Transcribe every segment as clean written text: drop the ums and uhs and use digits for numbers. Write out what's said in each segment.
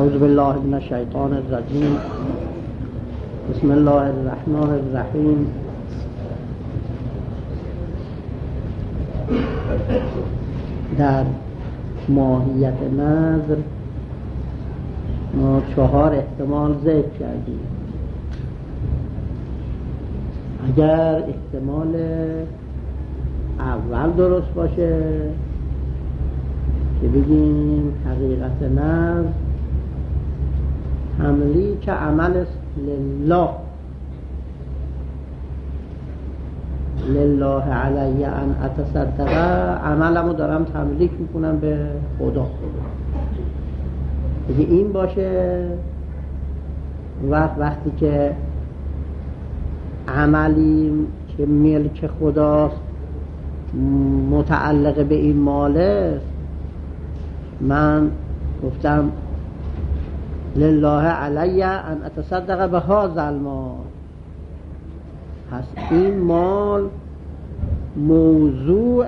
اعوذ بالله من الشیطان الرجیم. بسم الله الرحمن الرحیم. در ماهیت نظر ما 4 احتمال ذکر کردیم. اگر احتمال اول درست باشه که بگیم حقیقت نظر تملیک عمل است لله علی ان اتصدق، عملمو دارم تملیک میکنم به خدا. اگه این باشه وقتی که عملی که ملک خداست متعلق به این ماله، من گفتم لله علی ان اتصدق به هذا المال، پس این مال موضوع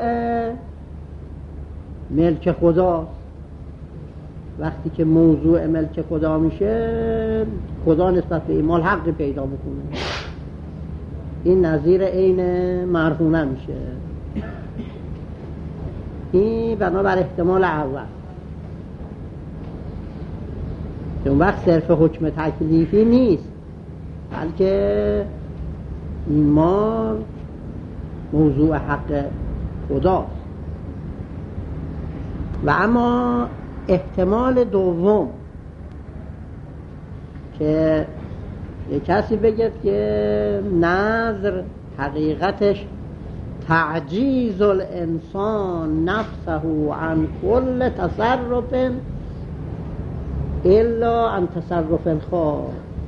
ملک خداست. وقتی که موضوع ملک خدا میشه، خدا نسبت به این مال حقی پیدا میکنه. این نظیر عین مرهونه میشه. این بنابر احتمال اول. اون وقت صرف حکم تکلیفی نیست، بلکه این مال موضوع حق خداست. و اما احتمال دوم که یک کسی بگه که نظر حقیقتش تعجیز الانسان نفسه عن کل تصرف الا عن تصرف الخالق.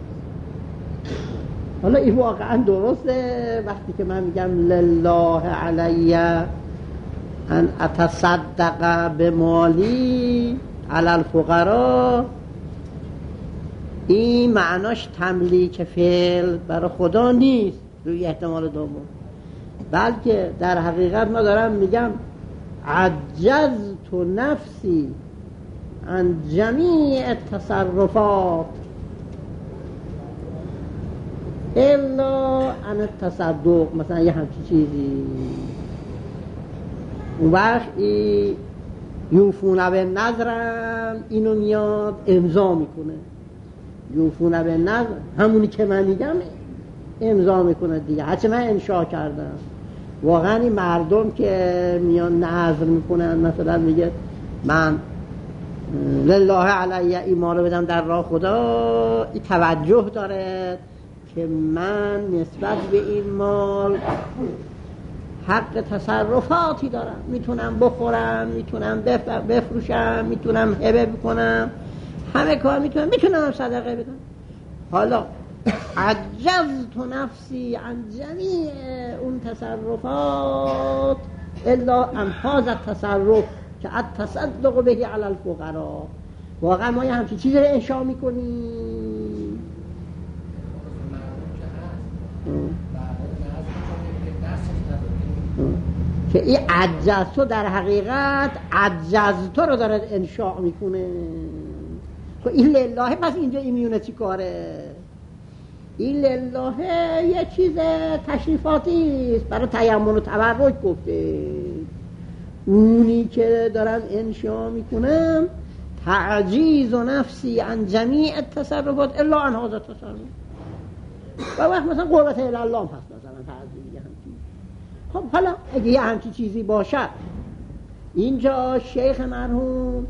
حالا این واقعا درسته. وقتی که من میگم لله علی ان اتصدق به مالی علی الفقراء، این معناش تملیک فعل برای خدا نیست روی احتمال دوم، بلکه در حقیقت ما دارم میگم عجزت نفسی عن جمیع التصرفات الا عن التصدق، مثلا یه همچی چیزی. اون وقت یوفون به نظرم اینو میاد امضا میکنه. یوفون به نظر همونی که من میگم امضا میکنه دیگه، هرچه من انشاء کردم. واقعا این مردم که میان نظر میکنن، مثلا میگه من لله علیه ایمان رو بدم در راه خدا، این توجه داره که من نسبت به این مال حق تصرفاتی دارم، میتونم بخورم، میتونم بفروشم، میتونم هبه بکنم، همه کار میتونم صدقه بدم. حالا عجزت نفسی عن جمیع اون تصرفات الا عن هذا التصرف که التصدق به علی الفقراء. واقعا ما یه همچین چیزی رو انشاء میکنیم. که این عجزتو در حقیقت عجزتو رو داره انشاء میکنه. خب این لله، پس اینجا این میونه چی کاره؟ این لله یه چیز تشریفاتی است، برای تیمم و تبرک گفته. اونی که دارم انشاء میکنم تعجیز و نفسی عن جمیع التصرفات الا عن هذا التصرف. و وقت مثلا قوت الی الله هم هست، مثلا تعجیز همچین. خب حالا اگه یه همچین چیزی باشد، اینجا شیخ مرحوم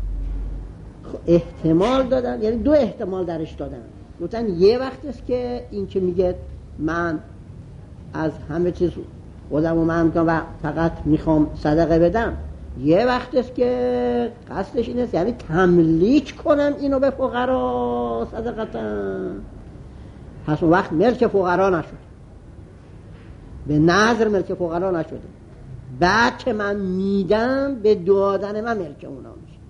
احتمال دادن، یعنی 2 احتمال درش دادن. گفتن یه وقت است که این که میگه من از همه چیز خودمو من میکنم و فقط میخوام صدقه بدم، یه وقت است که قصدش این است یعنی تملیک کنم اینو به فقرا صدقتا. پس اون وقت ملک فقرا نشد، به نظر ملک فقرا نشده. بعد که من میدم به دادن من ملک اونا میشه.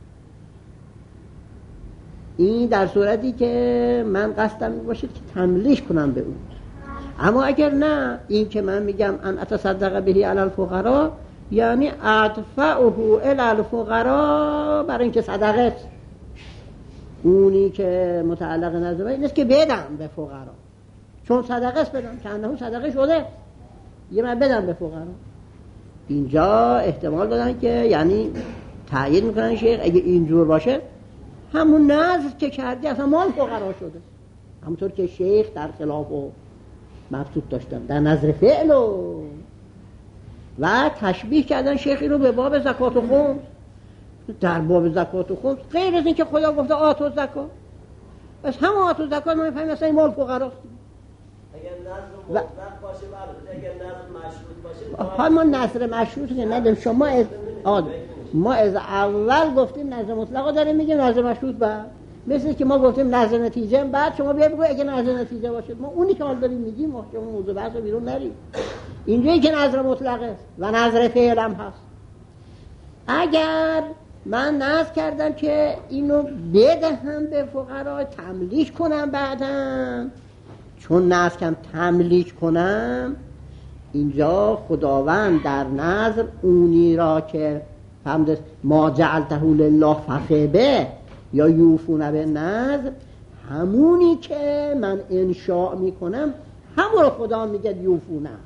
این در صورتی که من قصدم باشه که تملیک کنم به اون. اما اگر نه، این که من میگم ان اتصدق بهی علی الفقراء یعنی ادفعه الی الفقراء، برای اینکه صدقه اونی که متعلق نظر این است که بدم به فقرا، چون صدقه است بدم، که انه صدقه شده یه من بدم به فقرا. اینجا احتمال دادن که یعنی تأیید میکنن شیخ اگه اینجور باشه همون نظر که کردی اصلا مال فقرا شده، همونطور که شیخ در خلاف و مبسوط داشتن در نظر فعل و تشبیه کردن شیخی رو به باب زکات و خمس. در باب زکات و خمس غیر از این که خدا گفته آتوا زکات، پس هم آتوا زکات ما میفهمیم مثلا این مال فقراست. اگر نظر مطلق باشه بله، اگر نظر مشروط باشه ها ما نظر مشروط که نداریم. شما ما از اول گفتیم نظر مطلق داریم میگیم نظر مشروط بعد، مثل که ما گفتیم نظر نتیجه بعد شما بیا بگو اگه نظر نتیجه باشه ما اونی که حال داریم میگیم ما شما موضوع بحث رو بیرون نریم. اینجایی که نظر مطلق است و نظر فعل هم هست. اگر من نظر کردم که اینو بدهم به فقرا تملیک کنم بعدم، چون نظر کردم تملیک کنم اینجا خداوند در نظر اونی را که فهمد ما جعلته لله فخبه یا یوفون به نظر، همونی که من انشاء میکنم همون رو خدا میگه یوفونم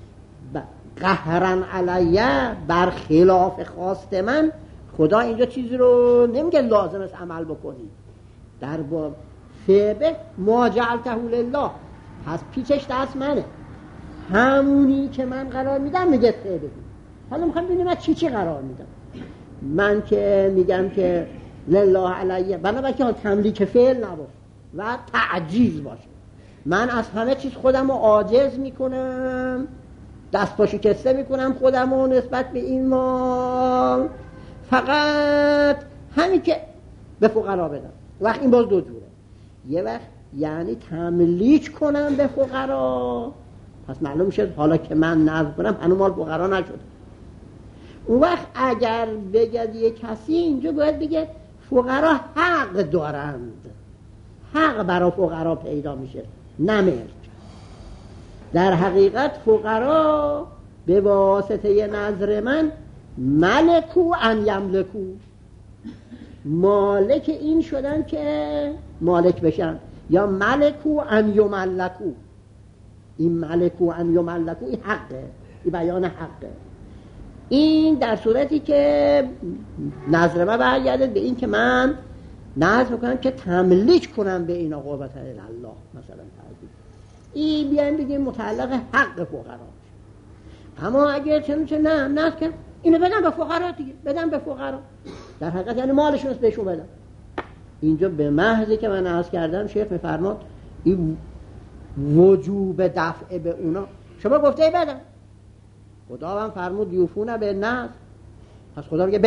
قهرن علیه، بر خلاف خواست من. خدا اینجا چیزی رو نمیگه لازم است عمل بکنی. در باب فعبه ما جعلته لله، پس پیچش دست منه، همونی که من قرار میدم میگه فعبه. حالا میخوام ببینیم من چی قرار میدم. من که میگم که لله علیه بنابراین که تملیک فعل نباشه و تعجیز باشه، من از همه چیز خودم رو عاجز میکنم، دست پا شکسته میکنم خودم رو نسبت به این مال، فقط همین که به فقرا بدم. وقت این باز دو جوره، یه وقت یعنی تملیک کنم به فقرا، پس معلوم میشه حالا که من نظر کنم هنوز مال فقرا نشد. اون وقت اگر بگه یه کسی اینجا باید بگه فقرا حق دارند، حق برای فقرا پیدا میشه نه ملک. در حقیقت فقرا به واسطه نظر من ملکو ان یملکو، مالک این شدن که مالک بشن، یا ملکو ان یملکو. این ملکو ان یملکو این حقه، این بیان حقه. این در صورتی که نظر من برگرده به این که من نظر میکنم که تملیک کنم به این قوت الله مثلا تعظیم، این بیان بگیم متعلق حق فقرا. اما اگر چه نه نظر کنم اینو بدم به فقرا دیگه، بدم به فقرا، در حقیقت یعنی مالشون است بهشون بدم. اینجا به محضی که من عرض کردم شیخ میفرماد این وجوب دفع به اونا. شما گفته بدم، خدا هم فرمود یوفون به نظر، پس خدا میگه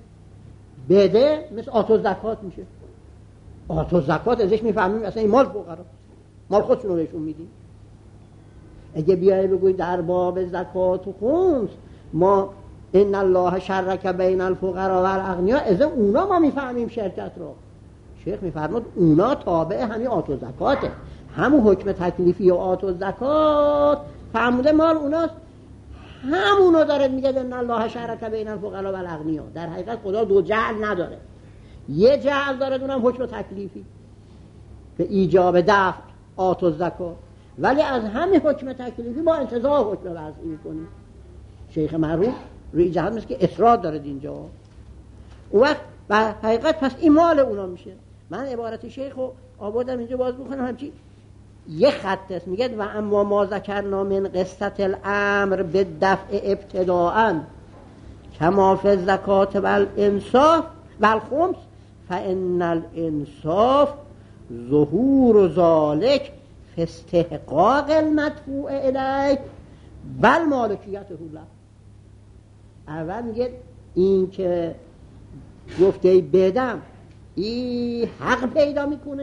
بده مثل آتو زکات میشه. آتو زکات ازش میفهمیم اصلا این مال فقرا، مال خودشون رو بهشون میدیم. اگه بیایی بگوی در باب زکات و خمس ما ان الله شرک بین الفقراء و الاغنیاء، از اونا ما میفهمیم شرکت رو. شیخ میفرماد اونا تابع همین آتو زکاته، همون حکم تکلیفی و آتو زکات فرموده مال اوناست، همونو داره میگه ان الله شرک بین الفقراء و الاغنیاء. در حقیقت خدا دو جعل نداره، یه جعل داره، اونم حکم تکلیفی به ایجاب دفع آتو زکات، ولی از همین حکم تکلیفی با انتزاع حکم وضعی میکنیم. شیخ معروف روی جهت مثل که اصرار داره اینجا. اون وقت و حقیقت پس این مال اونا میشه. من عبارت شیخ رو آوردم اینجا باز بکنم، همچی یه خط است میگه و اما ما ذکرنا من قصة الامر به دفع ابتداءً کما فی الزکات و الانصاف و الخمس فان الانصاف ظهور ذلك فی استحقاق المدفوع الیه بل مالکیته له. اول میگه این که گفته بدم این حق پیدا میکنه،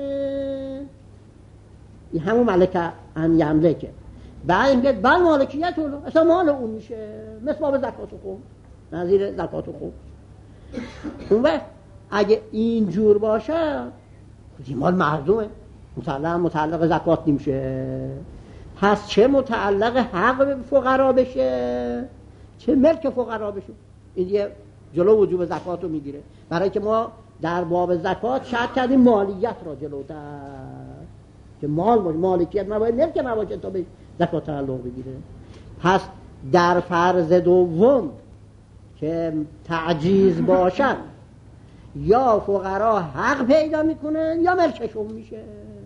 این همون ملکه ان یملکه. بعد میگه بل مالکیت له، اصلا مال اون میشه، مثل باب زکات و خمس، نظیر زکات و خمس. اون وقت اگه اینجور باشه این مال معظومه، متعلق زکات نمیشه. پس چه متعلق حق به فقرا بشه چه ملک فقرا بشه، این یه جلو وجوب زکات رو میگیره. برای که ما در باب زکات شرط کردیم مالیت را جلوتر، که مال باشه، مالکیت نباید، ملک نباشه تا به زکات تعلق بگیره. پس در فرض دوم که تعجیز باشن، یا فقرا حق پیدا میکنن یا ملکشون میشه.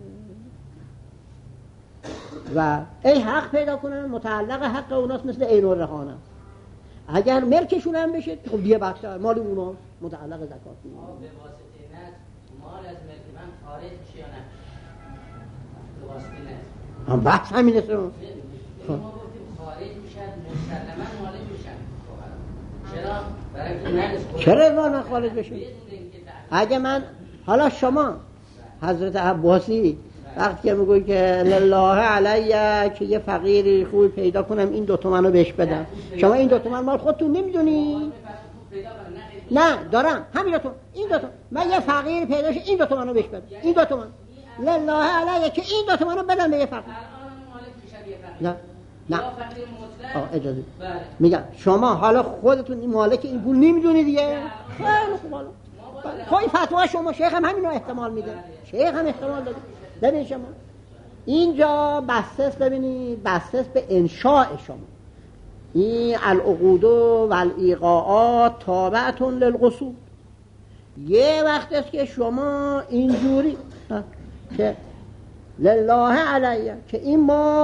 و ای حق پیدا کنن متعلق حق اوناست، مثل عین الرهان است. اگر ملکشون هم بشه خب دیگه بخشا مال اوناست، متعلق زکات میشه. به واسطه نه مال از ملک من خارج میشه یا نه؟ به واسطه نه هم بحث همینه. ما گفتیم خارج میشن، مسلما مالک میشن. چرا؟ برای اینکه چرا نه خارج بشه؟ اگه من حالا شما حضرت عباسی وقتی که میگوی که لله علیه که یه فقیری خوبی پیدا کنم این 2 تومن رو بهش بدم، شما این 2 تومن مال خودتون نمیدونی؟ نه دارم همین 2 تومن، این 2 تومن من یه فقیر پیدا شه این 2 تومن رو بهش بدم، این 2 تومن لله علیه که این 2 تومن رو بدم به یه فقیر. نه نه اجازه میگم شما حالا خودتون این مالک این پول نمیدونی دیگه. خیلی خوب، حالا خواهی فتوه شما، شیخ هم همین رو احتمال میده، شیخ هم احتمال داده. ببینید شما اینجا بحث، ببینید بحث به انشاء شما. این العقود و الایقاعات تابعتون للقصود. یه وقت است که شما اینجوری که لله علیه که این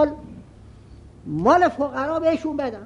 مال فقرا بهشون بدن.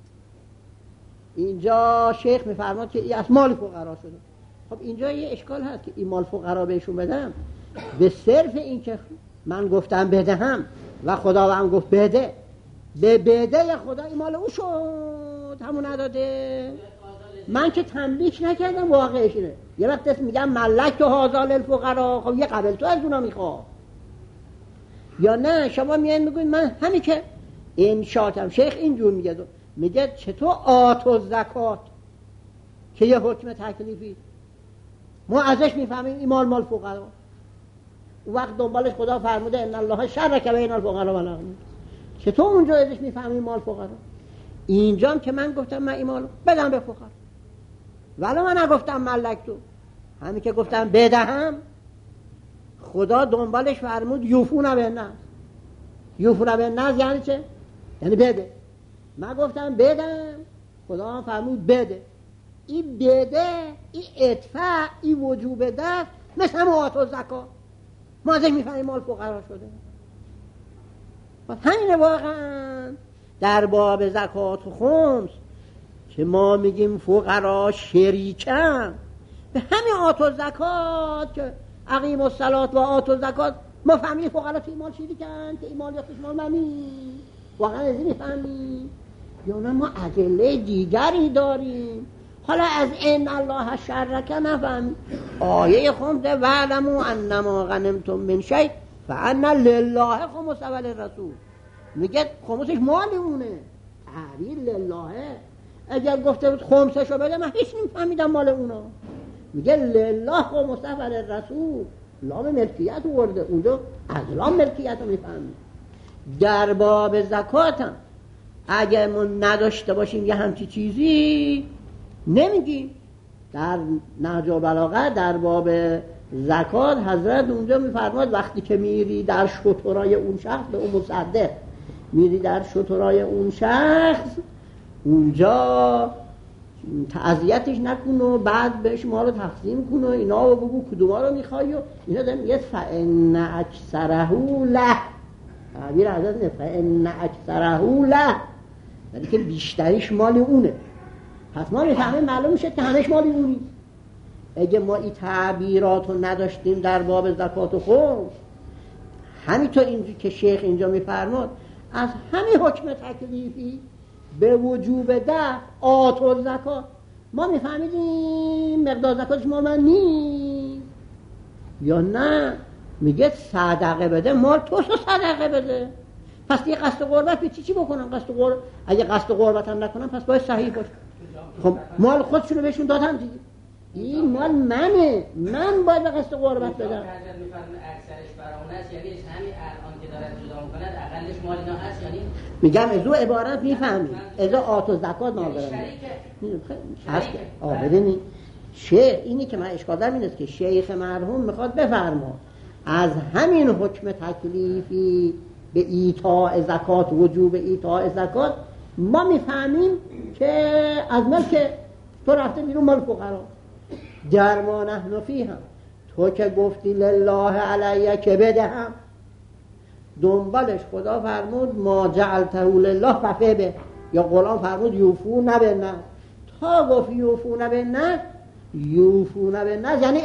اینجا شیخ میفرماد که این از مال فقرا شده. خب اینجا یه اشکال هست که این مال فقرا بهشون بدم به صرف این که من گفتم بدهم و خداوند گفت بده، به بده خدا این مال او شد، همون نداده. من که تملیک نکردم، واقعش اینه. یه وقت است میگم ملک تو هذا للفقرا، خب یه قبل تو از اونا میخواد. یا نه شما میان میگوین من همین که این شاتم. شیخ اینجور میگه چطور آت و زکات که یه حکم تکلیفی ما ازش میفهمیم این مال فقرا، وقت دنبالش خدا فرموده ان الله شرک بین الفقراء والأغنیاء، چطور اونجا ازش میفهمیم مال فقرا؟ اینجام که من گفتم من این مالو بدم به فقرا، ولی من نگفتم ملک تو، همین که گفتم بدهم خدا دنبالش فرمود یوفون بالنذر. یوفون بالنذر یعنی چه؟ یعنی بده. من گفتم بدم، خدا فرمود بده. این بده، این ادفع، این وجوب دفع مثل همه آت و زکات. ما ازش میفهمیم مال فقرا شده. همینه واقعا در باب زکات و خمس که ما میگیم فقرا شریکن به همین آت و زکات، که اقیم الصلات و آت و زکات ما فهمیم فقرا توی مال شریکن که این مال یافتش مال منی. واقعا ازی میفهمیم یا نه ما ادله دیگری داریم؟ حالا از ان الله شرک نفهم آیه خمسه وعلموا انما غنمتم من شیء فان لله خمس وللرسول. میگه خمسش مال اونه، تعبیر لله. اگر گفته بود خمسشو بده من هیچ نمیفهمیدم مال اونا. میگه لله خمس وللرسول، لام ملکیت ورده اونجا، از لام ملکیت رو میفهمیم. در باب زکات هم اگر ما نداشته باشیم یه همچی چیزی نمیگیم. در نهج البلاغه در باب زکات حضرت اونجا میفرماد وقتی که میری در شترای اون شخص، به اون مصدق میری در شترای اون شخص، اونجا تعذیتش نکن و بعد بهش ما رو تقسیم کن و اینا، و بگو کدوما رو میخوای و اینا. دارم میگه فان اکثره له، تعبیر حضرت نه، فان اکثره له، یعنی که بیشتریش مال اونه. پس ما میفهمیم معلوم میشه که همش مال اونی. اگه ما این تعبیرات رو نداشتیم در باب زکات و خمس، همینطور اینجوری که شیخ اینجا میفرماد از همین حکم تکلیفی به وجوب دفع آت و زکات ما میفهمیدیم مقدار زکاتش مال من نیست. یا نه میگه صدقه بده، مال تو صدقه بده. پس دیگه قصد قربت به چی بکنم؟ قصد قربت اگه قصد قربت هم نکنم پس باید صحیح باشه. خب مال خودشونو بهشون دادم دیگه، این مال منه، من باید به قصد قربت بدم. اکثرش برامون است، یعنی همین الان که داره جدا میکنه اقلش مال اینا هست. یعنی میگم از او عبارت میفهمیم، از آت و زکات ما دارم. شریکه. بدونی شیخ اینی که من اشکال دارم این است که شیخ مرحوم میخواد بفرما از همین حکم تکلیفی به ایتاء زکات، وجوب ایتاء زکات، ما میفهمیم که از ملک تو رفته بیرون مال فقرا. در ما نحن فیهم، تو که گفتی لله علیه که بدهم، دنبالش خدا فرمود ما جعلته لله ففه به، یا قرآن فرمود یوفون بالنذر. تا گفت یوفون بالنذر، یوفون بالنذر یعنی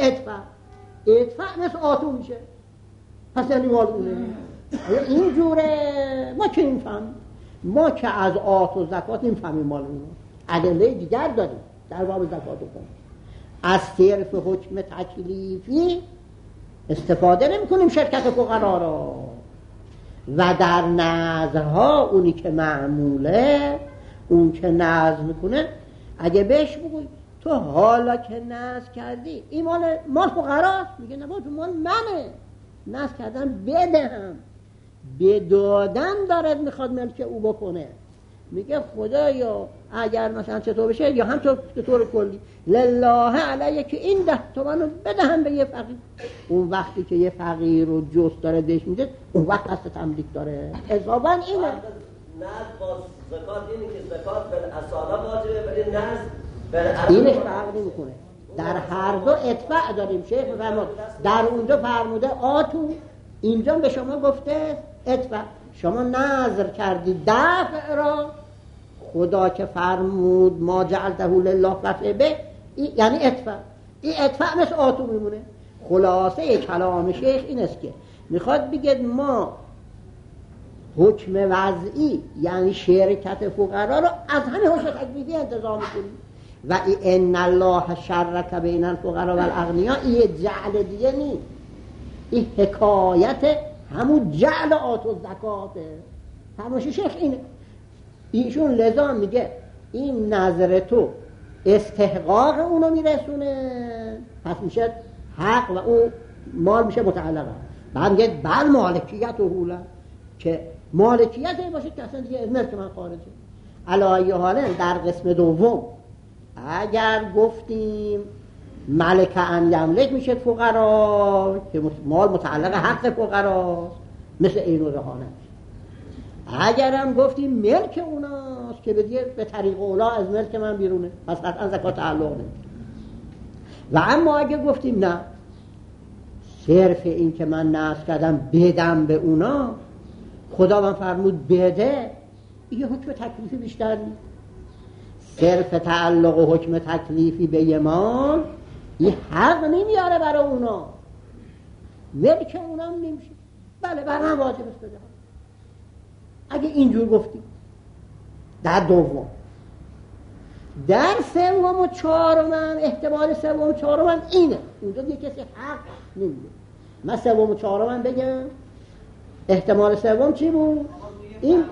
ادفع مثل آتو میشه، پس یعنی مال اونه. این جوره ما که این فهم، ما که از آت و زکات این فهمیم مال اونه. ادله دیگر داریم در باب زکات و خون. از صرف حکم تکلیفی استفاده نمی کنیم شرکت فقرا را. و در نظرها اونی که معموله، اون که نظر میکنه، اگه بهش بگوی تو حالا که نظر کردی این مال فقراست، میگه نه تو مال منه، نظر کردم بدهم، بدادم دارد میخواد ملک او بکنه. میگه خدایا اگر مثلا چطور بشه، یا هم به طور کلی لله علیه که این 10 تومن بدهم به یه فقیر. اون وقتی که یه فقیر رو جست داره دش میده، اون وقت قصد تملیک داره. حساباً اینه. نه با زکات اینه که زکات به اصاله واجبه، ولی نه اینش فرق نمیکنه. در هر دو ادفع داریم. شیخ فرمود در اونجا فرموده آتو، اینجا به شما گفته ادفع. شما نظر کردی دفع را، خدا که فرمود ما جعلته لله ففه به، یعنی ادفع. این ادفع مثل آتو میمونه. خلاصه کلام شیخ این است که میخواد بگید ما حکم وضعی یعنی شرکت فقرا رو از همین حکم تکلیفی انتظار میکنیم. و ان الله شرک بین الفقراء والاغنیاء، این جعل دیگه نیست، این حکایت همون جعل آت و زکاته. تماشا شیخ اینه. ایشون لذا میگه این نظر تو استحقاق اونو میرسونه، پس میشه حق و اون مال میشه متعلقه. بعد میگه بل مالکیت و حوله، که مالکیت این باشه که اصلا دیگه از ملک من خارجه. علی حالا در قسم دوم اگر گفتیم ملک ان یملک میشه فقرا، که مال متعلق حق فقراست مثل این و رهانه. اگر هم گفتیم ملک اوناست که به طریق اولا از ملک من بیرونه، پس قطعا زکات تعلق نمیشه. و اما اگر گفتیم نه، صرف این که من نذر کردم بدم به اونا، خدا من فرمود بده، یه حکم تکلیفی بیشتر نیست. صرف تعلق و حکم تکلیفی به یه مال یه حق نمیاره برای اونا، ملک اونا هم نمیشه. بله برای واجب است بده. اگه اینجور گفتیم در دوم. در سوم و چهارم احتمال سوم و چهارم اینه، اونجا دیگه کسی حق نمیده. من سوم و چهارم بگم احتمال سوم چی بود؟ این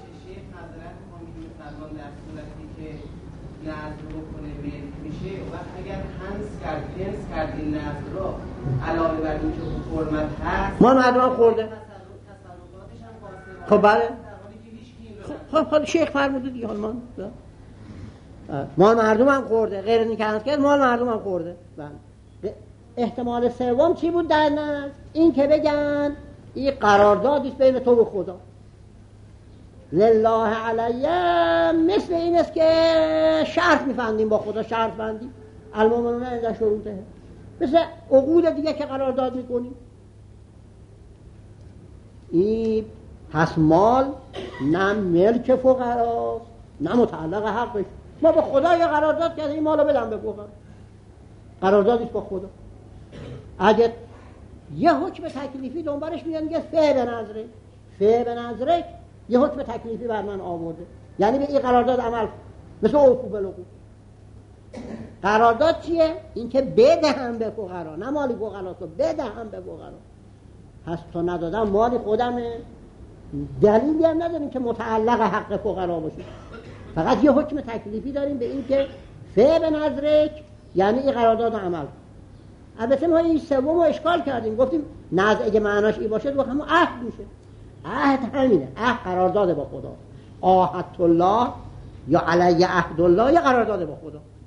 نظر بکنه ملک میشه و اگر هنس کردین نظر رو علاوه بر این که حرمت هست ما مردم خورده. خب بله. خب شیخ فرموده دیگه، حال مال مردم هم خورده، غیر این که هنس کرد مال مردم هم خورده. بله. احتمال سوم چی بود در نظر؟ این که بگن این قراردادیست بین تو و خدا، لله علیه، مثل این است که شرط می‌بندیم با خدا، شرط بندیم المؤمنون عند شروطه، مثل عقود دیگه که قرارداد میکنیم. این پس مال نه ملک فقراست نه متعلق حقش. ما با خدا یه قرارداد کردیم این مالو بدم به فقرا، قراردادش با خدا. اگه یه حکم تکلیفی دنبالش میاد میگه فه به نظره یه حکم تکلیفی بر من آورده، یعنی به این قرارداد عمل، مثل اوفو بالعقود. قرارداد چیه؟ این که بدهم به فقرا، نه مالی فقرا تو بدهم به فقرا. پس تو ندادم مالی خودمه، دلیلی هم نداریم که متعلق حق فقرا باشه. فقط یه حکم تکلیفی داریم به این که فه به نظرک، یعنی این قرارداد عمل. البته ما این سوم رو اشکال کردیم، گفتیم نظر اگه معناش این باشه تو همون عهد میشه. عهد همینه، عهد قرارداد با خدا. عهد الله یا علی عهد الله یا قرارداد با خدا.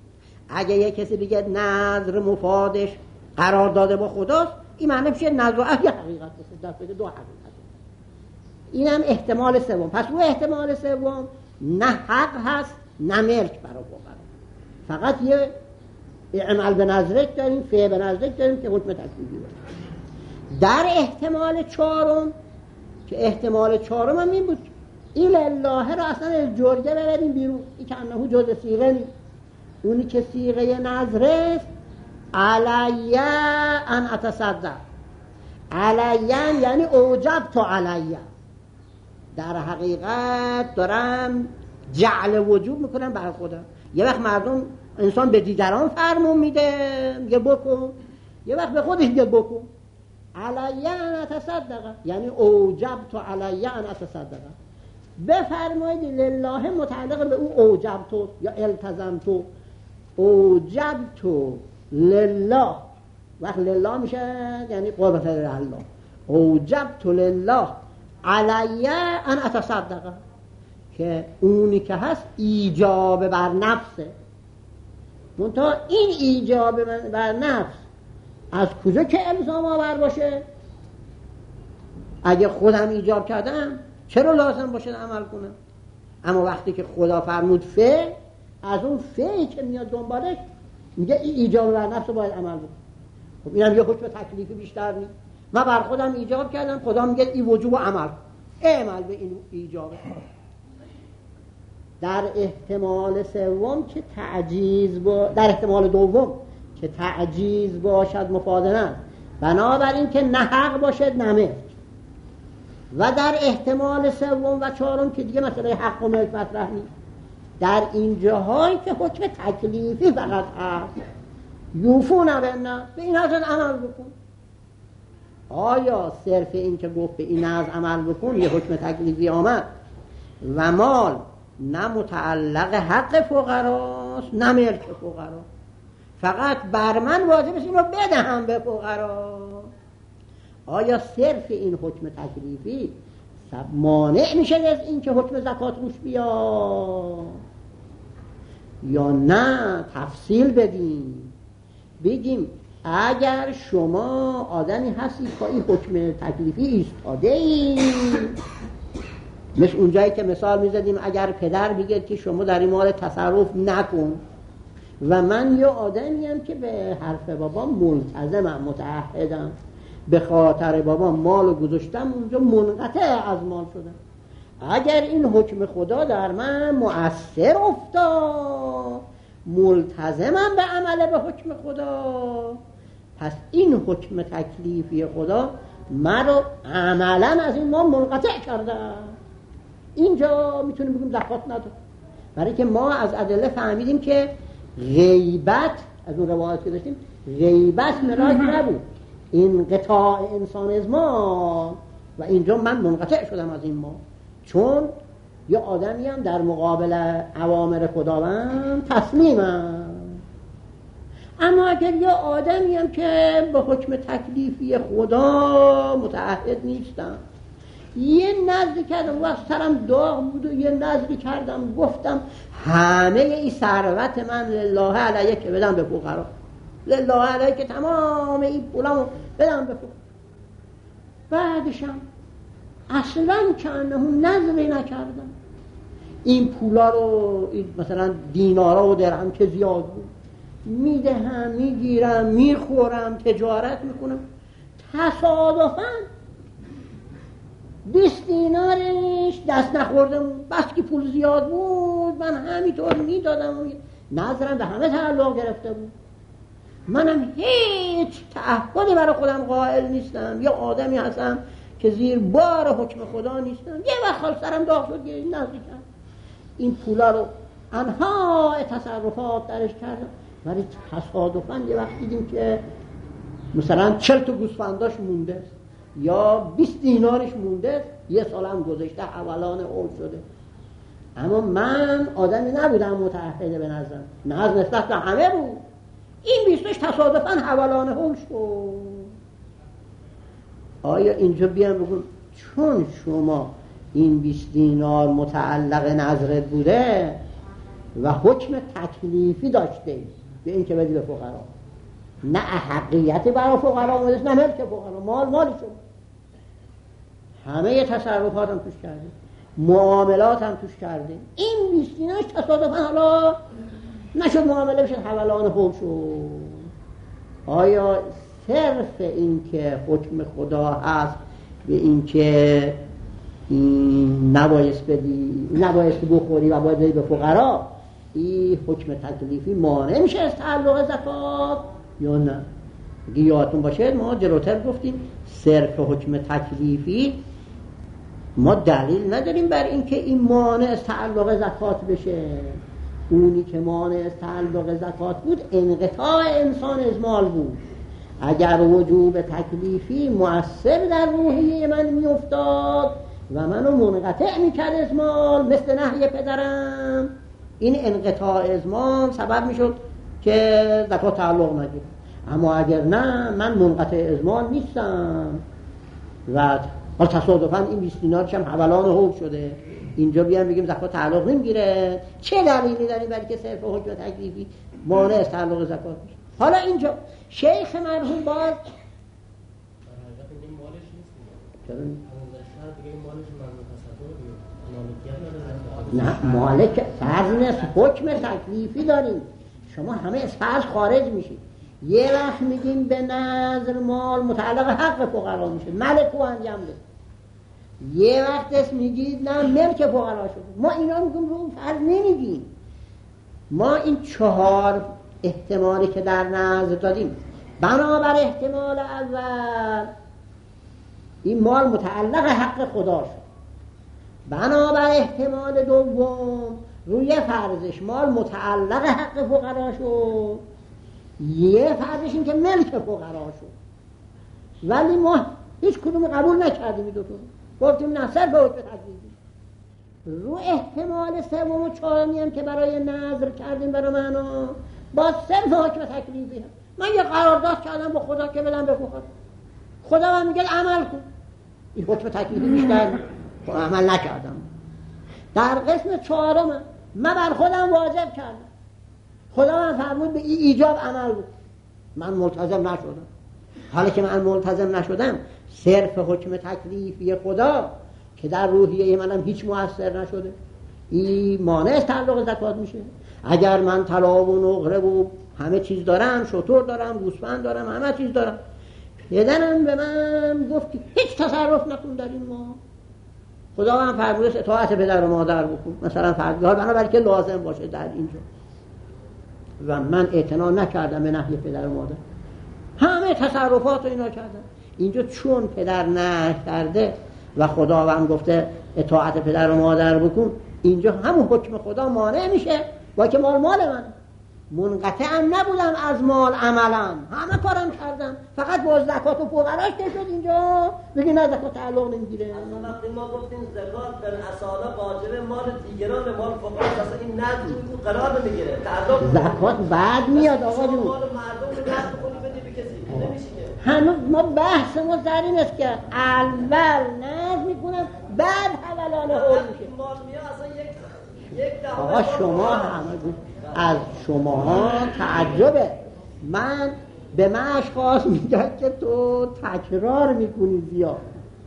اگه یه کسی بگه نظر مفادش قرار داده با خداست، این معنی میشه نظر و عهد یه حقیقت دست بده، دو حقیقت. این هم احتمال سوم. پس اون احتمال سوم نه حق هست نه ملک برای فقرا، فقط یه عمل به نظرک داریم، فعل به نظرک داریم که حکم تکلیفی داریم. در احتمال چهارم که احتمال چهارم هم این بود این الله را اصلا از جرگه ببریم بیرون، این که انهو جز صیغه نیست. اونی که صیغه نظره علیه ان اتصدق، علیه یعنی اوجب تو علیه، در حقیقت دارم جعل وجوب میکنم برای خودم. یه وقت مردم انسان به دیگران فرمون میده میگه بکن، یه وقت به خودش میگه بکن. علیه ان اتصدق یعنی اوجب تو علیه ان اتصدق. بفرمایید لله متعلق به او اوجب تو یا التزم تو، اوجب تو لله، وقت لله میشه یعنی قربت الله. اوجب تو لله علیه ان اتصدق، که اونی که هست ایجاب بر نفسه. منتها این ایجاب بر نفس از کجا که الزام آور باشه؟ اگه خودم ایجاب کردم چرا لازم باشه عمل کنم؟ اما وقتی که خدا فرمود فعل، از اون فعلی که میاد دنبالش میگه این ایجاب بر نفس باید عمل بکنم. خب اینم یه حکم تکلیفی بیشتر نیست. من بر خودم ایجاب کردم، خدا میگه این وجوب و عمل اعمل به این ایجابه. در احتمال سوم که تعجیز در احتمال دوم که تعجیز باشد مفادنه، بنابراین که نه حق باشد نه ملک. و در احتمال سوم و چهارم که دیگه مسئله حق و ملک مطرح نیست. در این جاهایی که حکم تکلیفی فقط هست، یوفون بنا، به این حضرت عمل بکن. آیا صرف این که گفت به این از عمل بکن یه حکم تکلیفی آمد و مال نه متعلق حق فقراست نه ملک فقرا، فقط بر من واجب است اینو بدهم به فقرا، آیا صرف این حکم تکلیفی مانع میشه از این که حکم زکات روش بیا یا نه؟ تفصیل بدیم، بگیم اگر شما آدمی هستی که این حکم تکلیفی ایستاده ای، مثل اونجایی که مثال میزدیم اگر پدر بگه که شما در این مال تصرف نکن و من یه آدمیم که به حرف بابا ملتزمم، متعهدم، به خاطر بابا مالو گذاشتم اونجا منقطع از مال شدم، اگر این حکم خدا در من مؤثر افتاد، ملتزمم به عمل به حکم خدا، پس این حکم تکلیفی خدا من رو عملا از این مال منقطع کرده. اینجا میتونیم بگیم زکات نداره، برای که ما از ادله فهمیدیم که غیبت، از اون روایت که داشتیم، غیبت ملاک نبود، این قطاع انسان از ما، و اینجا من منقطع شدم از این ما، چون یه آدمی هم در مقابل اوامر خداوند تسلیمم. اما اگر یه آدمی هم که به حکم تکلیفی خدا متعهد نیستم، یه نظری کردم و سرم داغ بود و یه نظری کردم گفتم همه این ثروت من لله علیه که بدم به فقرا، لله علیه که تمام این پولامو بدم به فقرا، بعدشم اصلا که انهو نظری نکردم، این پولا رو مثلا دینارا و درهم که زیاد بود میدهم، میگیرم، میخورم، تجارت میکنم، تصادفاً 20 دینارش دست نخوردم، بس که پول زیاد بود من همینطور میدادم، نظرم به همه تعلق گرفته بود، منم هیچ تعهدی برای خودم قائل نیستم، یه آدمی هستم که زیر بار حکم خدا نیستم، یه وقت خال سرم داغ شد یه نظری کرد، این پولا رو انواع تصرفات درش کردم، ولی تصادفاً یه وقت دیدیم که مثلا 40 تا گوسفنداش مونده یا 20 دینارش مونده، یه سال هم گذشته، حولان اول شده، اما من آدمی نبودم متعهد به نظرم، نظر نسبت به همه بود، این 20 تصادفاً حولان اول شد. آیا اینجا بیان بگم چون شما این 20 دینار متعلق نظرت بوده و حکم تکلیفی داشته به این که بدی به فقرا. نه احقیتی برای فقرا اومده، نه ملک فقرا، مال شما. همه تصرفات هم توش کردیم، معاملات هم توش کردیم. این 20 دیناش تصادفاً حالا نشد معامله بشه، حولان خوب شد. آیا صرف این که حکم خدا هست به این که نبایست بدی، نبایست بخوری و باید بدی به فقرا، این حکم تکلیفی مانع میشه از تعلق زکات یا نه؟ اگه یادتون باشه ما جلوتر گفتیم صرف حکم تکلیفی ما دلیل نداریم بر این که این مانع از تعلق زکات بشه. اونی که مانع از تعلق زکات بود انقطاع انسان از مال بود. اگر وجوب تکلیفی مؤثر در روحیه من میافتاد و منو منقطع میکرد از مال، مثل نهی پدرم، این انقطاع از مال سبب میشد که زکات تعلق نگیره. اما اگر نه، من منقطع از مال نیستم و تصادفاً این 20 دینارش هم حولان حول شده، اینجا بیان بگیم زکات تعلق نمیگیره، چه دلیلی داری برای که صرف حکم تکلیفی مانع از تعلق زکات میشه؟ حالا اینجا شیخ مرحوم باز نه مالک فرض نیست، حکم تکلیفی داریم. شما همه از فرض خارج میشید. یه وقت میگیم به نظر مال متعلق حق فقرا میشه، ملک و انجام ده. یه وقت است میگید نه ملک فقرا شده. ما اینا میگیم رو فرض نمیگیم. ما این 4 احتمالی که در نظر دادیم، بنابر احتمال اول این مال متعلق حق خدا شد، بنابر احتمال دوم روی فرضش مال متعلق حق فقرا شد، یه فرضش این که ملک فقرا شد. ولی ما هیچ کدوم قبول نکردیم این دوتون، گفتیم نه صرف حکم تکلیفی. رو احتمال سوم و چهارمی هم که برای نظر کردیم برای معنا، با صرف حکم تکلیفی هم. من یه قرارداد کردم با خدا که بدم به فقرا، خدا من میگه عمل کن، این حکم تکلیفی بیشتر عمل نکردم. در قسم 4 من بر خودم واجب کردم، خدا من فرمود به این ایجاب عمل بود، من ملتزم نشدم. حالا که من ملتزم نشدم، صرف حکم تکلیفی خدا که در روحیه منم هیچ مؤثر نشده، این مانع از تعلق زکات میشه. اگر من طلا و نقره و همه چیز دارم، شتر دارم، گوسفند دارم، همه چیز دارم، پدرم به من گفت که هیچ تصرف نکن در این مال، خدا من فرمود اطاعت پدر و مادر بکن، مثلا فرض بنابراین که لازم باشه در اینجا، و من اعتنا نکردم به نهی پدر و مادر، همه تصرفات رو اینا کردم. اینجا چون پدر نهی کرده و خداوند گفته اطاعت پدر و مادر بکن، اینجا همون حکم خدا مانع میشه، با که مال من منقطعم نبودم از مال عملم، همه کارم کردم، فقط با زکات و فقراش نشد اینجا بگی نه زکات تعلق نمیگیره. وقتی ما گفتیم زکات در اصاله واجب مال دیگران به مال فقرا، اصلا این نظر تو قرار نمیگیره، تعلق زکات بعد میاد آقا جون، مال مردم رو نظر کنی بدی به کسی نمیشه. هنوز ما بحث ما در این است که اول نظر میکنم بعد حولان حول میشه. مال میاد اصلا یک دهم. آقا شما همه از شما تعجبه، من به مشخاص میگم که تو تکرار میکنی زیاد.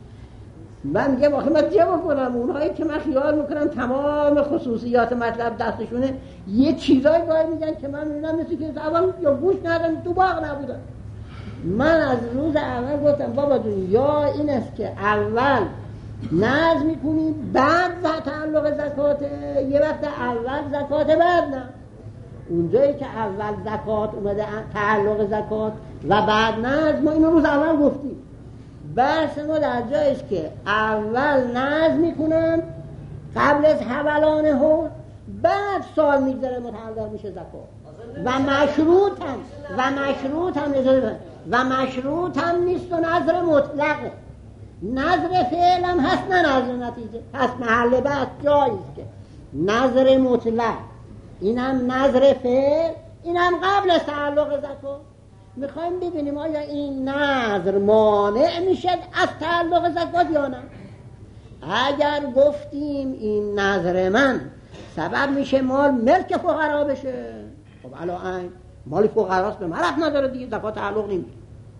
من میگم آخه من چه بکنم؟ اونهایی که من خیال میکنم تمام خصوصیات مطلب دستشونه، یه چیزایی گاهی میگن که من میبینم مثل که اول یا گوش ندارم تو باغ نبودم. من از روز اول گفتم بابا جون، یا این است که اول نظر میکنی بعد تعلق زکاته، یه وقت اول زکاته بعد نه. اونجایی که اول زکات اومده تعلق زکات و بعد نظر، ما اینو روز اول گفتیم. بحث ما در جاییست که اول نظر میکنن قبل از حولان حول، بعد سال میگذره متعلق میشه زکات. و مشروط هم نیست و نظر مطلقه، نظر فعل هم هست نه نظر نتیجه، پس محل بحث جاییست که نظر مطلق اینم نظر فعل، اینم قبل از تعلق زکات. میخوایم ببینیم آیا این نظر مانع میشد از تعلق زکات یا نه. اگر گفتیم این نظر من سبب میشه مال ملک فقرا بشه، خب الان مال فقراست به من ربط نداره دیگه، زکات تعلق نمیگیره.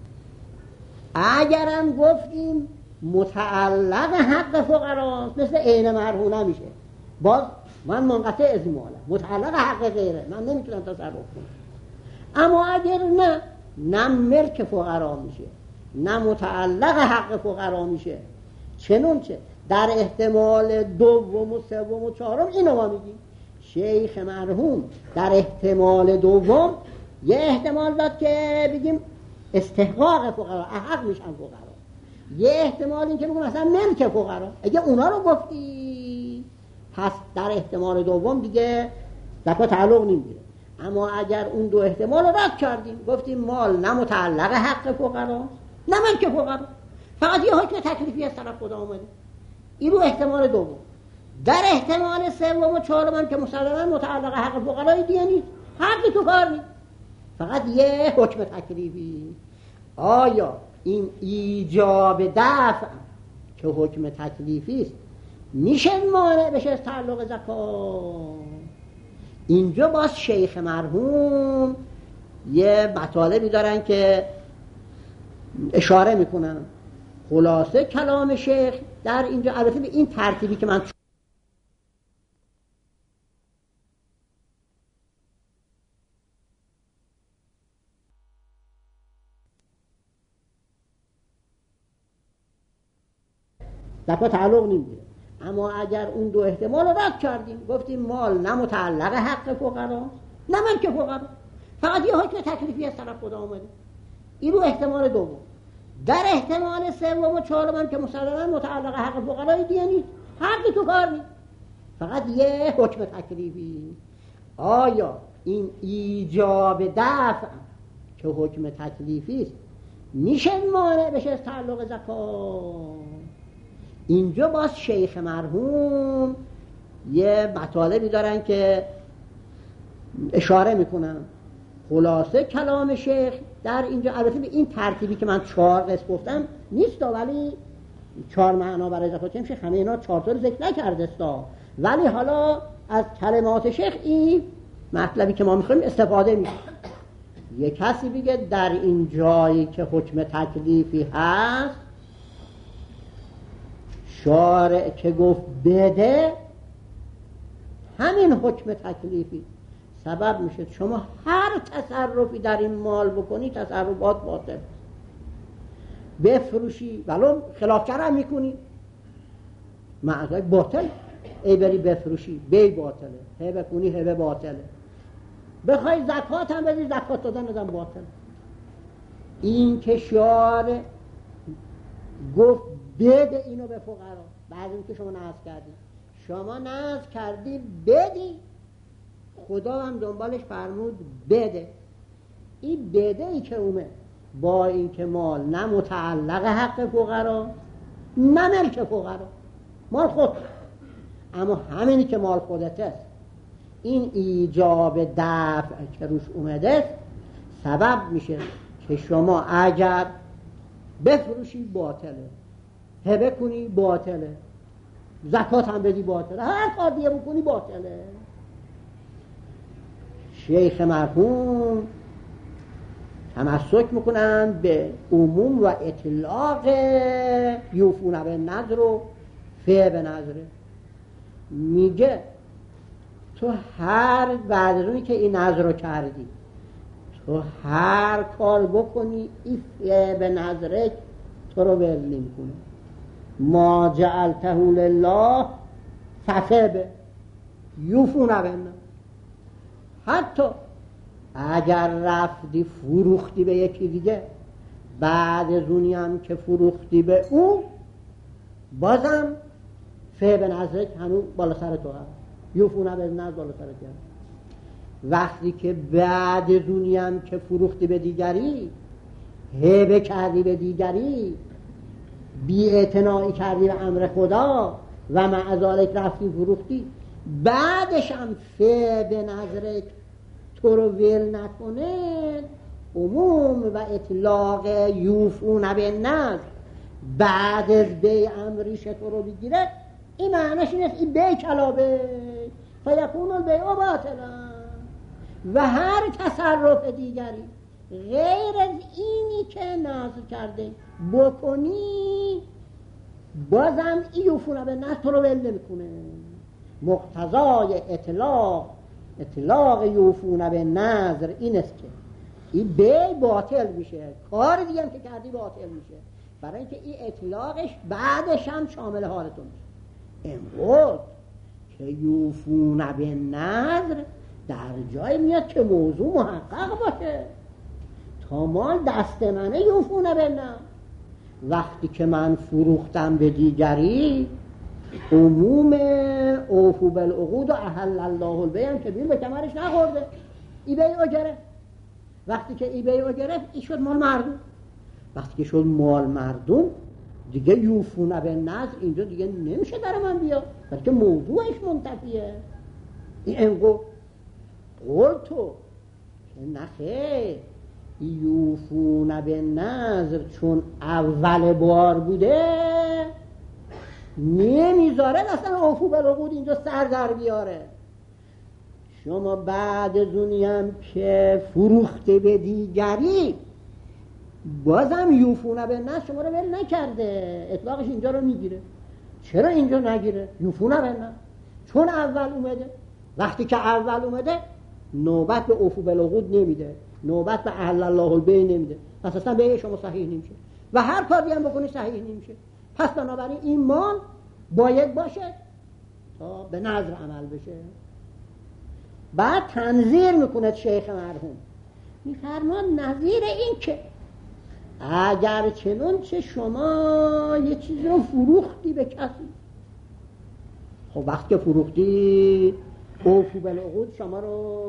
اگرم گفتیم متعلق حق فقراست مثل عین مرهونه میشه، باز من منقطع از مالم، متعلق حق غیره، من نمیتونم تصرف کنم. اما اگر نه ملک فقرا میشه نه متعلق حق فقرا میشه، چنانچه در احتمال دوم و سوم و چهارم اینو ما میگیم. شیخ مرحوم در احتمال دوم یه احتمال داد که بگیم استحقاق فقرا، احق میشن فقرا. یه احتمال این که بگیم مثلا ملک فقرا. اگه اونا رو گفتی پس در احتمال دوم دیگه زکات تعلق نمیگیره. اما اگر اون دو احتمال رو رد کردیم، گفتیم مال نه متعلق حق فقرا نه ملک فقرا، فقط یه حکم تکلیفی از طرف خدا اومده، این رو احتمال دوم. در احتمال سوم و چهارم هم که مسلماً متعلق حق فقرای دیگه نیست، حقی تو کار نیست، فقط یه حکم تکلیفی. آیا این ایجاب دفع که حکم تکلیفی است میشه مانع بشه از تعلق زکات؟ اینجا باز شیخ مرحوم یه مطالبی دارن که اشاره میکنن. خلاصه کلام شیخ در اینجا البته به این ترتیبی که من زکات تعلق نمیگیره. اما اگر اون دو احتمال رو رد کردیم، گفتیم مال نه متعلق حق فقرا نه ملک فقرا، فقط یه حکم تکلیفی از طرف خدا اومده، این رو احتمال دوم. در احتمال سوم و چهارم هم که مسلماً متعلق حق فقرای دیگه نیست، حقی تو کار نیست، فقط یه حکم تکلیفی. آیا این ایجاب دفع که حکم تکلیفی است میشه مانع بشه از تعلق زکات؟ اینجا باز شیخ مرحوم یه مطالبی دارن که اشاره میکنن. خلاصه کلام شیخ در اینجا البته به این ترتیبی که من 4 قسم گفتم نیست، ولی 4 معنا برای زکات میشه، همه اینا 4 تا رو ذکر نکرده است، ولی حالا از کلمات شیخ این مطلبی که ما میخوایم استفاده میشه. یه کسی بگه در این جایی که حکم تکلیفی هست، شارع که گفت بده، همین حکم تکلیفی سبب میشه شما هر تصرفی در این مال بکنی تصرفات باطل، بفروشی ولو خلاف کردن میکنی معذای باطل، ای بری بفروشی بی باطله، هبه کنی هبه باطله، بخوای زکات هم بدی زکات دادن باطل. این که شارع گفت بده اینو به فقرا، بعد این که شما نذر کردی، شما نذر کردی بدی، خدا هم دنبالش فرمود بده. این بده ای که اومه با این که مال نه متعلق حق فقرا نه ملک فقرا، مال خود، اما همینی که مال خودت است، این ایجاب دفع که روش اومده سبب میشه که شما اگر بفروشی باطله، هبه کنی باطله، زکات هم بدی باطله، هر کار دیگه بکنی باطله. شیخ مرحوم تمسک میکنن به عموم و اطلاق یوفون به نذر و فی به نذره. میگه تو هر بعد از اونی که این نذر رو کردی، تو هر کار بکنی این فی به نذره تو رو ول نمیکنه. ما جعلته لله ففه یوفون به نذر. حتی اگر رفتی فروختی به یکی دیگه، بعد از اونی هم که فروختی به اون، بازم فی به نظرک هنوز بالا سر تو هست، یوفونه به نظر بالا سر تو هست. وقتی که بعد از اونی هم که فروختی به دیگری، هبه کردی به دیگری، بی اعتنایی کردی به امر خدا و معذالک رفتی فروختی، بعدش هم فی به نظرک تو رو ول نکنه، عموم و اطلاق یوفون به نذر بعد از بی امریش تو رو بگیره، این معنیش این است این بی کلابه فیکون البیع باطلا، و هر تصرف دیگری غیر از اینی که نازل کرده بکنی، بازم این یوفون به نظر تو رو ول نمیکنه. مقتضای اطلاق یوفون به نظر این است که این بی باطل میشه، کار دیگه هم که کردی باطل میشه، برای اینکه این اطلاقش بعدش هم شامل حالتون میشه. امروز که یوفون به نظر در جای میاد که موضوع محقق باشه. تا مال دست منه یوفون به نظر. وقتی که من فروختم به دیگری، عموم اوفو بالعقود و احل الله البیع که بیل به کمرش نخورده، ای بیعو گرفت. وقتی که ای بیعو گرفت، ای شد مال مردم. وقتی که شد مال مردم دیگه یوفون به نظر اینجا دیگه نمیشه در من بیاد، بلکه موضوعش منتفیه. این انگو قول تو که نخیر یوفون به نظر چون اول بار بوده نمیذاره اصلا اوفو بالعقود اینجا سر در بیاره. شما بعد از اونی هم که فروخته به دیگری بازم یوفون به نظر شما رو ول نکرده، اطلاقش اینجا رو میگیره. چرا اینجا نگیره؟ یوفون به نظر چون اول اومده. وقتی که اول اومده نوبت به اوفو بالعقود نمیده، نوبت به احل الله البیع نمیده، پس اصلا بیع شما صحیح نمیشه و هر کاری هم بکنی صحیح نمیشه. پس بنابراین این مال باید باشه تا به نظر عمل بشه. بعد تنظیر میکنه شیخ مرحوم، میفرماد نظیر این که اگر چنانچه شما یه چیزی رو فروختی به کسی، خب وقتی که فروختی اوفو بالعقود شما رو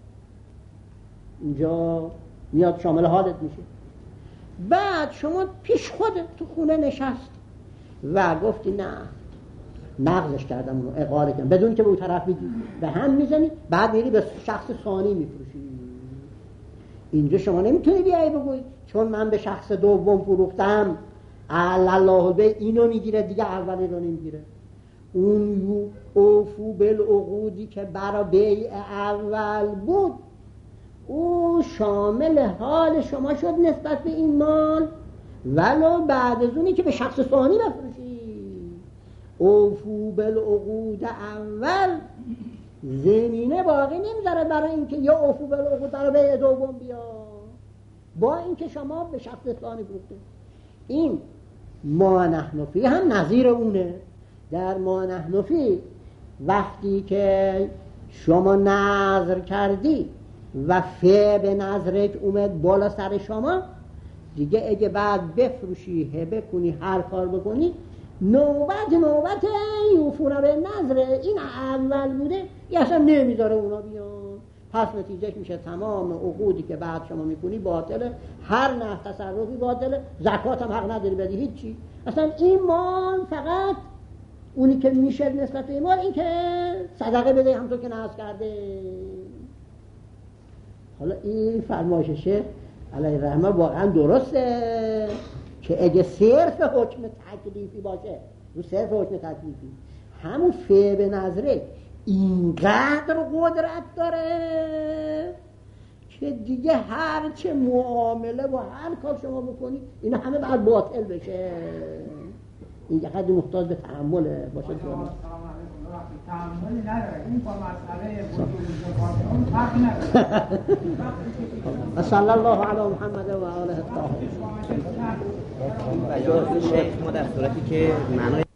اینجا میاد شامل حالت میشه. بعد شما پیش خودت تو خونه نشست و گفتی نه نقضش کردم اونو، اقاله کردم، بدون که به اون طرف بگی، به هم میزنی، بعد میری به شخص ثانی میفروشی. اینجا شما نمیتونی بیایی بگوی چون من به شخص دوم فروختم الله البیع اینو میگیره دیگه اولی رو نمیگیره. اون اوفو بالعقودی که برای بیع اول بود او شامل حال شما شد نسبت به این مال، ولو بعد از اونی که به شخص ثانی بفروشی. اوفو بالعقود اول زمینه باقی نمیذاره برای اینکه یا اوفو بالعقود برای بیع دوم بیا، با اینکه شما به شخص ثانی فروخته. این ما نحن فی هم نظیر اونه. در ما نحن فی وقتی که شما نظر کردی و فی به نظرت اومد بالا سر شما، دیگه اگه بعد بفروشی هبه کنی هر کار بکنی، نوبت یوفون به نظر این اول بوده این اصلا نمیذاره اونا بیان. پس نتیجهش میشه تمام عقودی که بعد شما میکنی باطله، هر نحو تصرفی باطله، زکات هم حق نداری بدی هیچی. اصلا این مال فقط اونی که میشه نسبت به مال این که صدقه بده همونطور که ناز کرده. حالا این فرمایششه علیه رحمه واقعا درسته که اگه صرف حکم تکلیفی باشه، رو صرف حکم تکلیفی همون فی به نظره اینقدر قدرت داره که دیگه هر چه معامله و هر کار شما بکنی اینا همه باید باطل بشه. این قدر محتاج به تحمله باشه. تحملی نداره این با مسئله بزرگ فرقی نداره. و صلی الله علی محمد و آله الطاهرین. شیخ ما در صورتی که معنای